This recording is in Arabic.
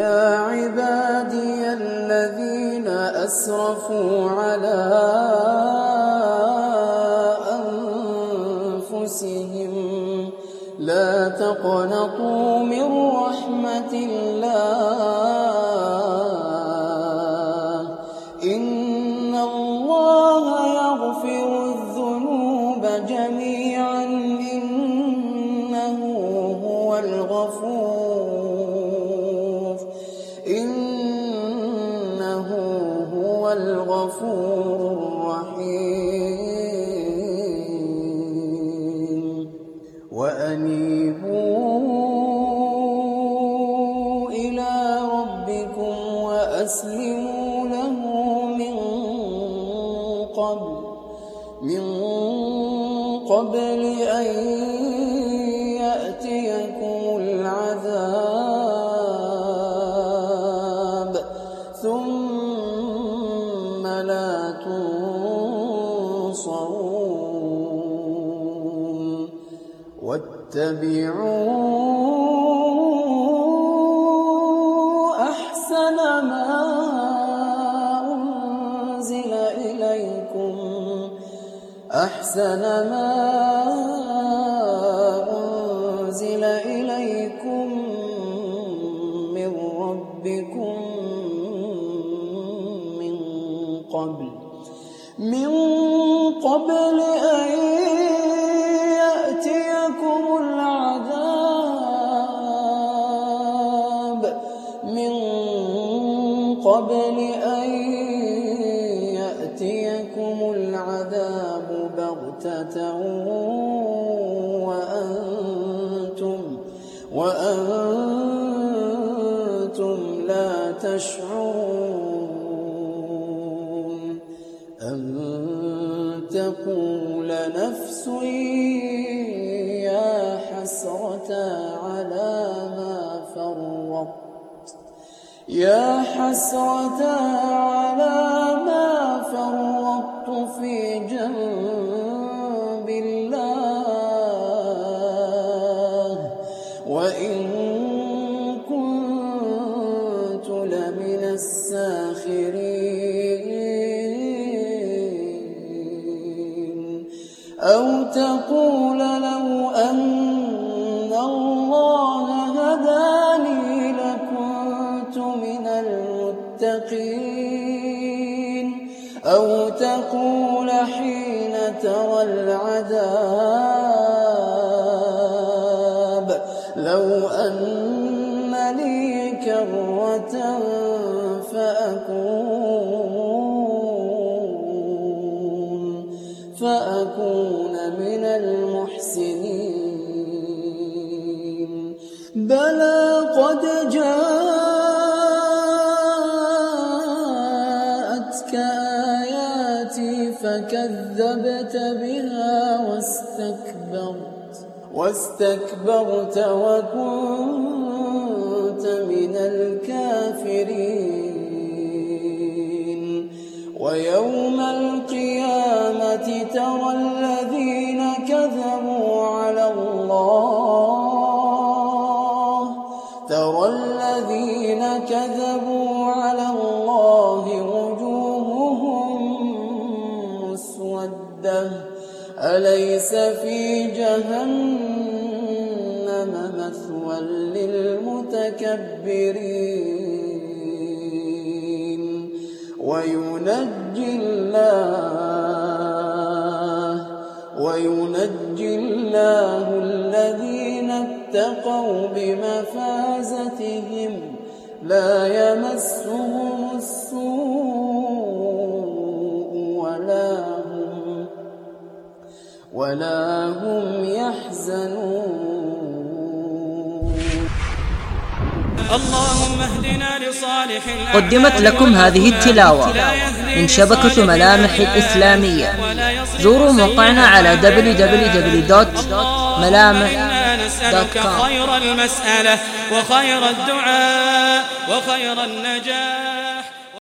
يا عبادي الذين أسرفوا على أنفسهم لا تقنطوا من رحمة الله إن الله يغفر الذنوب جميعا إنه هو الغفور الرحيم وأنيبوا إلى ربكم وأسلموا له من قبل أن يأتيكم العذاب ثم لا تنصرون واتبعوا أحسن ما أنزل إليكم من ربكم من قبل أن يأتيكم العذاب بغتة وأنتم لا تشعرون أن تقول نفس يا حسرة على ما فرطت في جنب الله وإن كنت لمن الساخرين أو تقول لو أن الله هداني لكنت من المتقين أو تقول حين ترى العذاب لو أن لي كرة فأكون من المحسنين بلى قد جاءتك آياتي فكذبت بها واستكبرت وكنت من الكافرين ويوم القيامة ترى الذين كذبوا على الله وجوههم مسودة أليس في جهنم مثوى للمتكبرين وينجي الله الذين اتقوا بمفازتهم لا يمسهم السوء ولا هم يحزنون. اللهم اهدنا لصالح الأعمال. قدمت لكم هذه التلاوة من شبكة ملامح الإسلامية. زوروا موقعنا على www.ملامح.com. خير المسألة وخير الدعاء وخير النجاة.